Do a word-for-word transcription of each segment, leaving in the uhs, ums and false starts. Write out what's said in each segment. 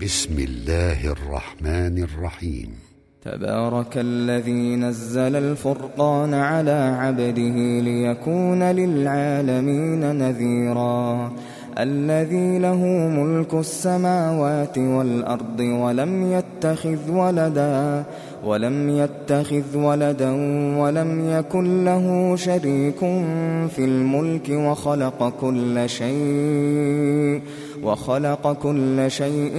بسم الله الرحمن الرحيم. تبارك الذي نزل الفرقان على عبده ليكون للعالمين نذيرا الذي له ملك السماوات والأرض ولم يتخذ ولدا ولم يتخذ ولدا ولم يكن له شريك في الملك وخلق كل شيء وخلق كل شيء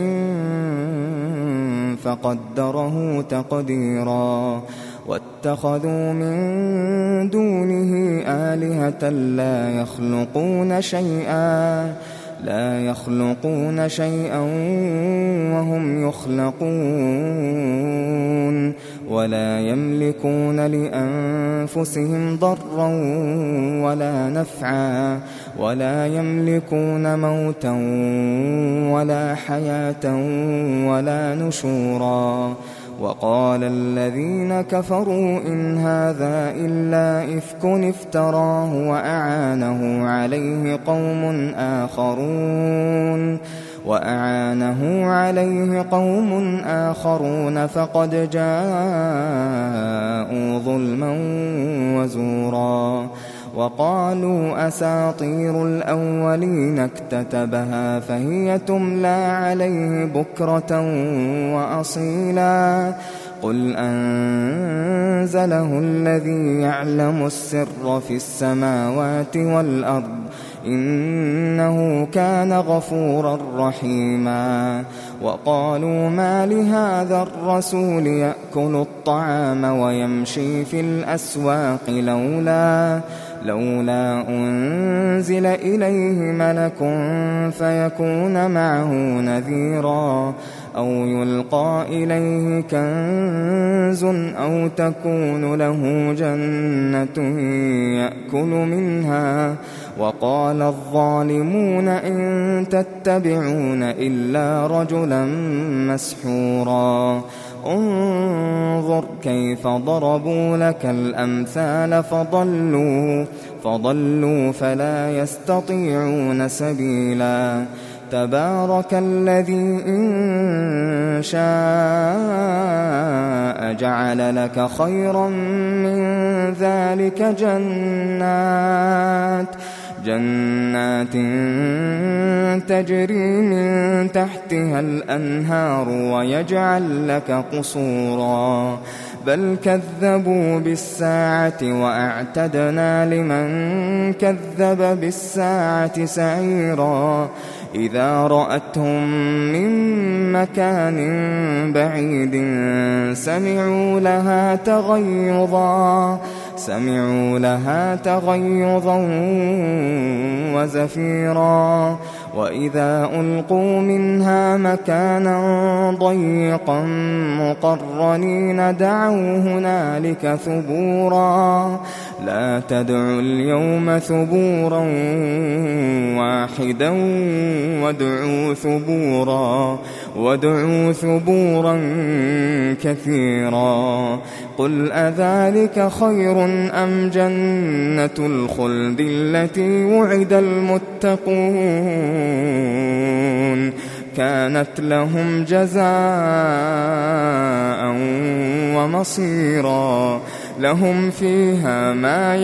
فقدره تقديرا واتخذوا من دونه آلهة لا يخلقون شيئا لا يخلقون شيئا وهم يخلقون ولا يملكون لأنفسهم ضرا ولا نفعا ولا يملكون موتا ولا حياة ولا نشورا. وقال الذين كفروا إن هذا إلا إفك افتراه وأعانه عليه قوم آخرون وأعانه عليه قوم آخرون فقد جاءوا ظلما وزورا. وقالوا أساطير الأولين اكتتبها فهي تملى عليه بكرة وأصيلا قل أنزله الذي يعلم السر في السماوات والأرض إنه كان غفورا رحيما. وقالوا ما لهذا الرسول يأكل الطعام ويمشي في الأسواق لولا لولا أنزل إليه ملك فيكون معه نذيرا أو يلقى إليه كنز أو تكون له جنة يأكل منها. وقال الظالمون إن تتبعون إلا رجلا مسحورا انظر كيف ضربوا لك الأمثال فضلوا فضلوا فلا يستطيعون سبيلا. تبارك الذي إن شاء جعل لك خيرا من ذلك جنات جنات تجري من تحتها الأنهار ويجعل لك قصورا بل كذبوا بالساعة وأعتدنا لمن كذب بالساعة سعيرا. إذا رأتهم من مكان بعيد سمعوا لها تغيظا سمعوا لها تغيظا وزفيرا. وإذا ألقوا منها مكانا ضيقا مقرنين دعوا هنالك ثبورا لا تدعوا اليوم ثبورا واحدا وادعوا ثبورا وادعوا ثبورا كثيرا. قل أذلك خير أم جنة الخلد التي وعد المتقون كانت لهم جزاء ومصيرا لهم فيها ما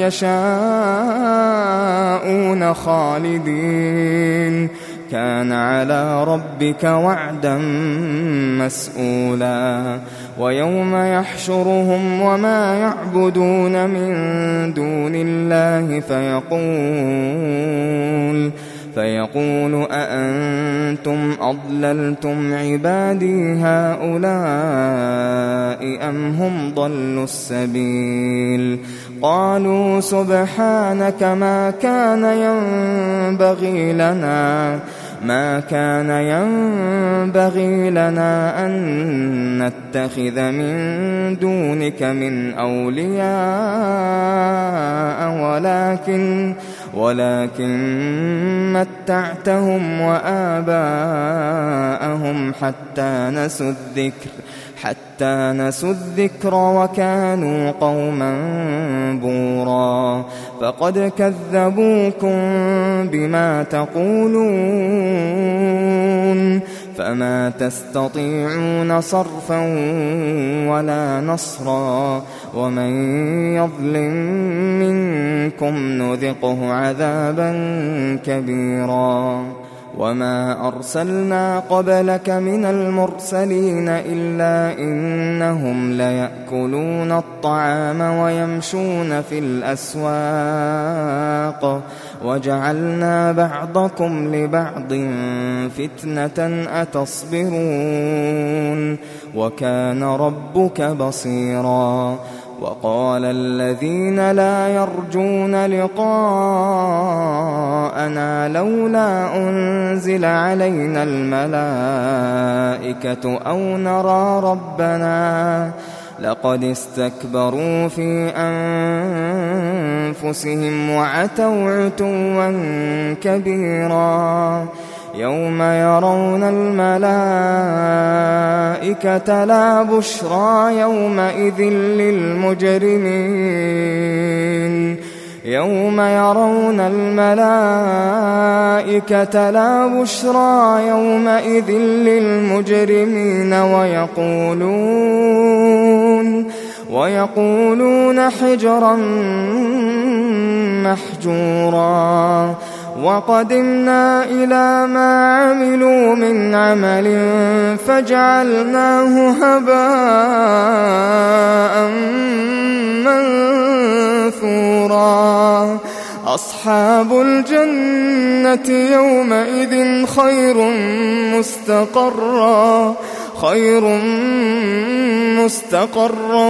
يشاءون خالدين كان على ربك وعدا مسئولا. ويوم يحشرهم وما يعبدون من دون الله فيقول فيقول أأنتم أضللتم عبادي هؤلاء أم هم ضلوا السبيل قالوا سبحانك ما كان ينبغي لنا ما كان ينبغي لنا أن نتخذ من دونك من أولياء ولكن ولكن متعتهم وآباءهم حتى نسوا الذكر حتى نسوا الذكر وكانوا قوما بورا فقد كذبوكم بما تقولون فما تستطيعون صرفا ولا نصرا ومن يظلم منكم نذقه عذابا كبيرا وما أرسلنا قبلك من المرسلين إلا إنهم ليأكلون الطعام ويمشون في الأسواق وجعلنا بعضكم لبعض فتنة أتصبرون وكان ربك بصيرا وقال الذين لا يرجون لقاءنا لولا أنزل علينا الملائكة أو نرى ربنا لقد استكبروا في أنفسهم وعتوا عتوا كبيرا يوم يرون الملائكة لا بشرى يومئذ للمجرمين يوم يرون الملائكة لا بشرى يومئذ للمجرمين ويقولون ويقولون حجرا محجورا وقدمنا إلى ما عملوا من عمل فجعلناه هباء منثورا أصحاب الجنة يومئذ خير مستقرا خير مستقرا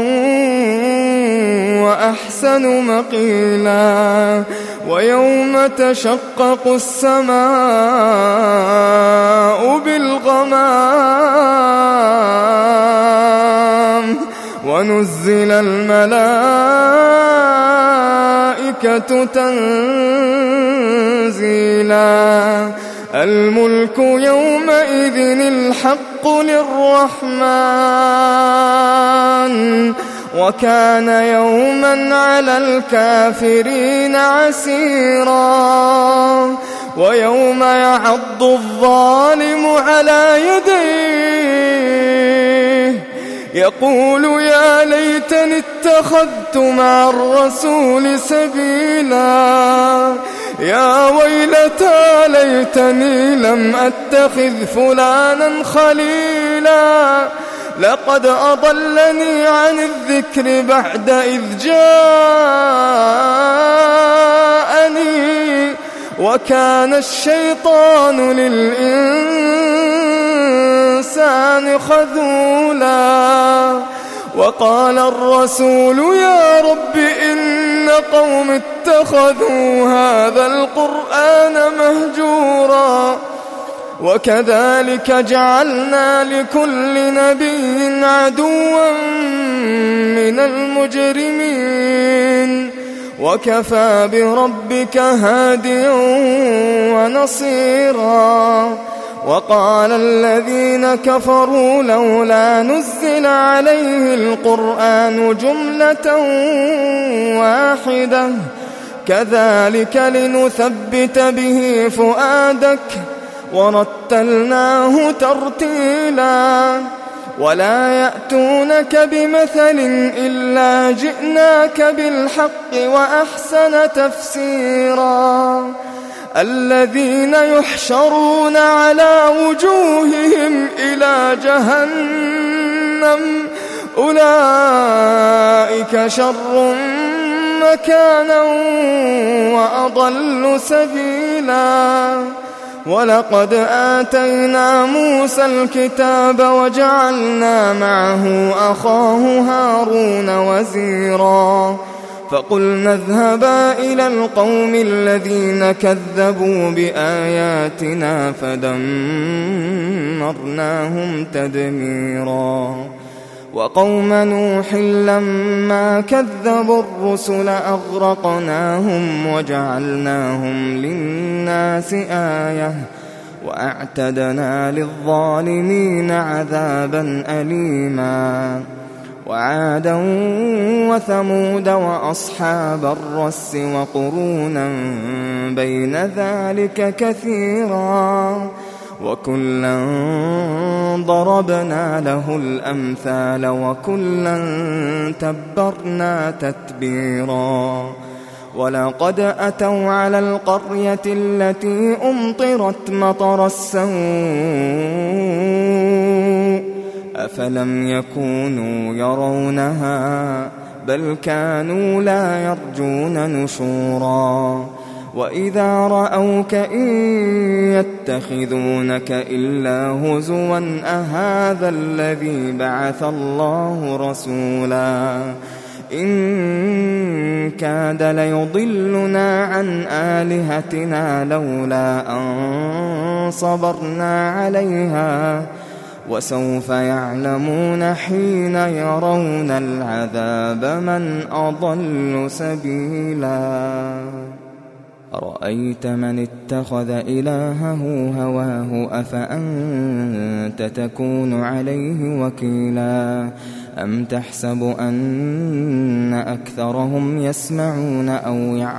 وأحسن مقيلا ويوم تشقق السماء بالغمام ونزل الملائكة تنزيلا الملك يومئذ الحق للرحمن وكان يوما على الكافرين عسيرا ويوم يعض الظالم على يديه يقول يا ليتني اتخذت مع الرسول سبيلا يا ويلتى ليتني لم أتخذ فلانا خليلا لقد أضلني عن الذكر بعد إذ جاءني وكان الشيطان للإنسان خذولا وقال الرسول يا رب إن قوم اتخذوا هذا القرآن مهجورا وكذلك جعلنا لكل نبي عدوا من المجرمين وكفى بربك هاديا ونصيرا وقال الذين كفروا لولا نزل عليه القرآن جملة واحدة كذلك لنثبت به فؤادك ورتلناه ترتيلا ولا يأتونك بمثل إلا جئناك بالحق وأحسن تفسيرا الذين يحشرون على وجوههم إلى جهنم أولئك شر مكانا وأضل سبيلا ولقد آتينا موسى الكتاب وجعلنا معه أخاه هارون وزيرا فقلنا اذهبا إلى القوم الذين كذبوا بآياتنا فدمرناهم تدميرا وقوم نوح لما كذبوا الرسل أغرقناهم وجعلناهم للناس آية وأعتدنا للظالمين عذابا أليما وعادا وثمود وأصحاب الرس وقرونا بين ذلك كثيرا وكلا ضربنا له الأمثال وكلا تبرنا تتبيرا ولقد أتوا على القرية التي أمطرت مطر السوء أفلم يكونوا يرونها بل كانوا لا يرجون نشورا وإذا رأوك إن يتخذونك إلا هزوا أهذا الذي بعث الله رسولا إن كاد ليضلنا عن آلهتنا لولا أن صبرنا عليها وسوف يعلمون حين يرون العذاب من أضل سبيلا أرأيت من اتخذ إلهه هواه أفأنت تكون عليه وكيلا أم تحسب أن أكثرهم يسمعون أو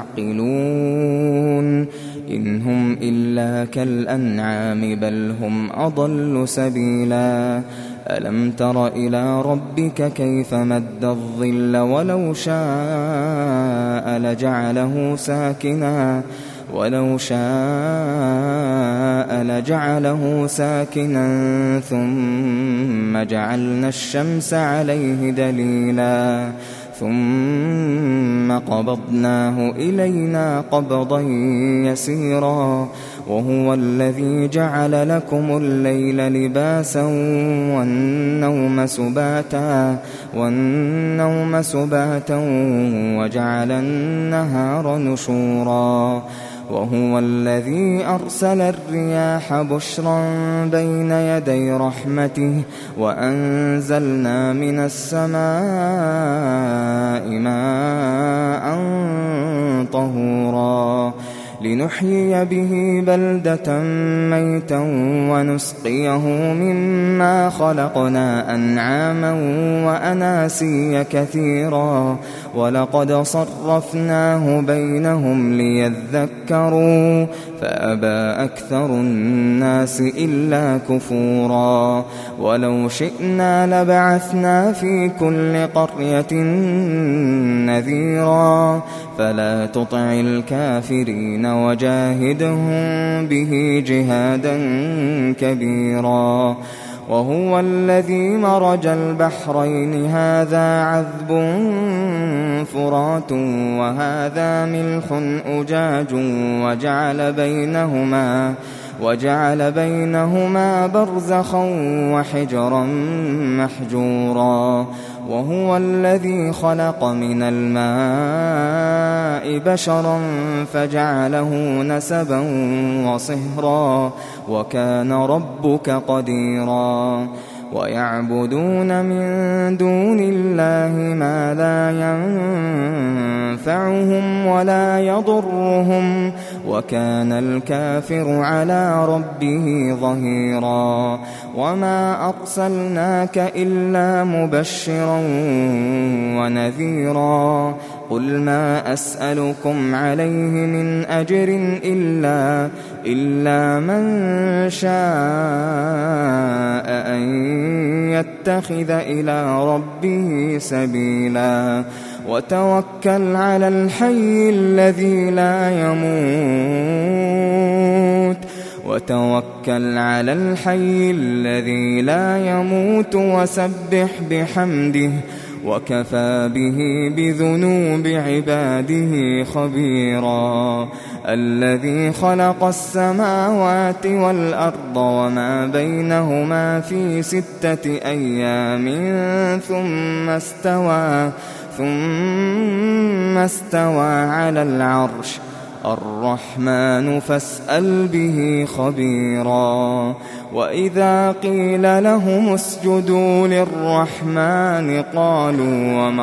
يعقلون إن هم إلا كالأنعام بل هم أضل سبيلا ألم تر إلى ربك كيف مد الظل ولو شاء لجعله ساكنا ولو شاء لجعله ساكنا ثم جعلنا الشمس عليه دليلا ثم قبضناه إلينا قبضا يسيرا وهو الذي جعل لكم الليل لباسا والنوم سباتا والنوم سباتا وجعل النهار نشورا وهو الذي أرسل الرياح بشرا بين يدي رحمته وأنزلنا من السماء ماء طهورا لنحيي به بلدة ميتا ونسقيه مما خلقنا أنعاما وأناسيا كثيرا ولقد صرفناه بينهم ليذكروا فأبى أكثر الناس إلا كفورا ولو شئنا لبعثنا في كل قرية نذيرا فلا تطع الكافرين وجاهدهم به جهادا كبيرا وهو الذي مرج البحرين هذا عذب فرات وهذا ملح أجاج وجعل بينهما وجعل بينهما برزخا وحجرا محجورا وهو الذي خلق من الماء بشرا فجعله نسبا وصهرا وكان ربك قديرا ويعبدون من دون الله ما لا ينفعهم ولا يضرهم وكان الكافر على ربه ظهيرا وما أرسلناك إلا مبشرا ونذيرا قل ما أسألكم عليه من أجر إلا, إلا من شاء أن يتخذ إلى ربه سبيلا وتوكل على الحي الذي لا يموت وتوكل على الحي الذي لا يموت وسبح بحمده وكفى به بذنوب عباده خبيرا الذي خلق السماوات والأرض وما بينهما في ستة أيام ثم استوى ثم استوى على العرش الرحمن فاسأل به خبيرا وإذا قيل لهم اسجدوا للرحمن قالوا وما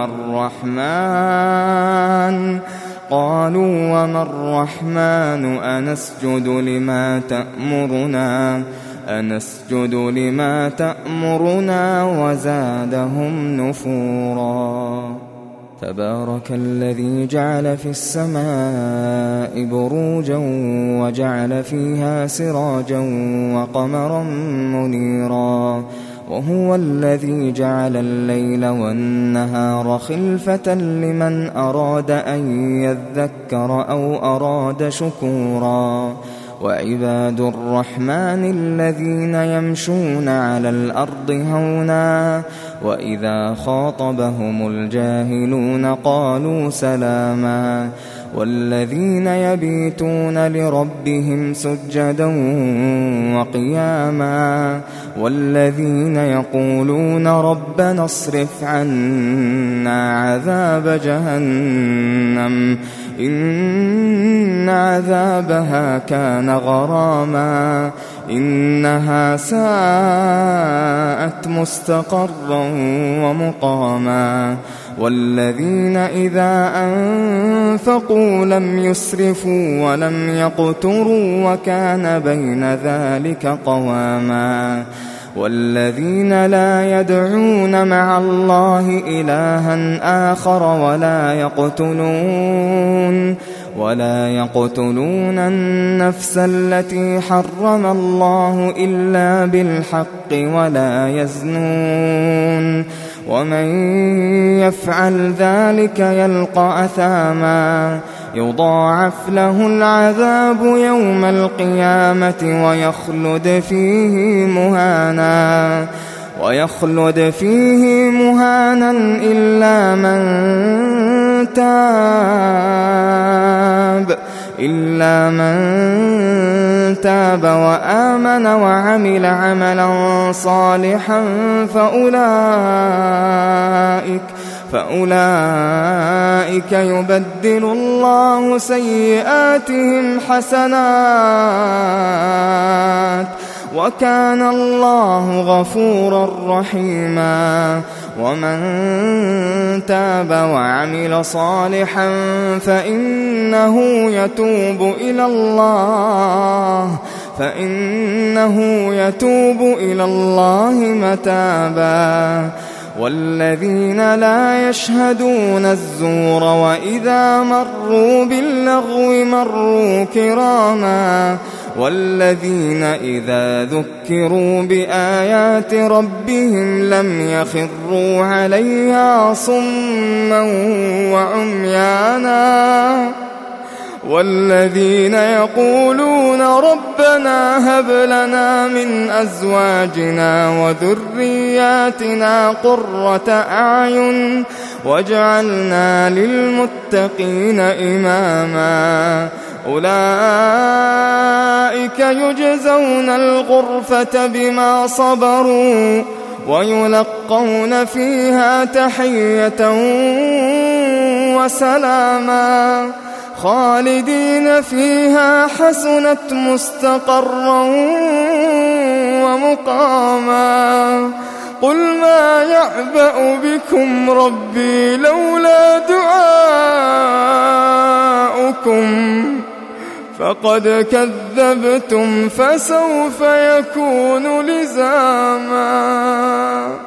الرحمن قالوا وما الرحمن أنسجد لما تأمرنا أنسجد لما تأمرنا وزادهم نفورا. تبارك الذي جعل في السماء بروجا وجعل فيها سراجا وقمرا منيرا وهو الذي جعل الليل والنهار خلفة لمن أراد أن يذكر أو أراد شكورا وعباد الرحمن الذين يمشون على الأرض هونا وإذا خاطبهم الجاهلون قالوا سلاما والذين يبيتون لربهم سجدا وقياما والذين يقولون ربنا اصرف عنا عذاب جهنم إن عذابها كان غراما إنها ساءت مستقرا ومقاما والذين إذا أنفقوا لم يسرفوا ولم يقتروا وكان بين ذلك قواما والذين لا يدعون مع الله إلها آخر ولا يقتلون ولا يقتلون النفس التي حرم الله إلا بالحق ولا يزنون ومن يفعل ذلك يلقى أثاما يضاعف له العذاب يوم القيامة ويخلد فيه مهانا ويخلد فيه مهانا إلا من تاب إلا من تاب وآمن وعمل عملا صالحا فأولئك فأولئك يبدل الله سيئاتهم حسنات وكان الله غفورا رحيما ومن تاب وعمل صالحا فإنه يتوب إلى الله فإنه يتوب إلى الله متابا والذين لا يشهدون الزور وإذا مروا باللغو مروا كراما والذين إذا ذكروا بآيات ربهم لم يخروا عليها صما وعميانا والذين يقولون ربنا هب لنا من أزواجنا وذرياتنا قرة أعين واجعلنا للمتقين إماما أولئك يجزون الغرفة بما صبروا ويلقون فيها تحية وسلاما خالدين فيها حسنت مستقرا ومقاما قل ما يعبأ بكم ربي لولا دعاؤكم فقد كذبتم فسوف يكون لزاما.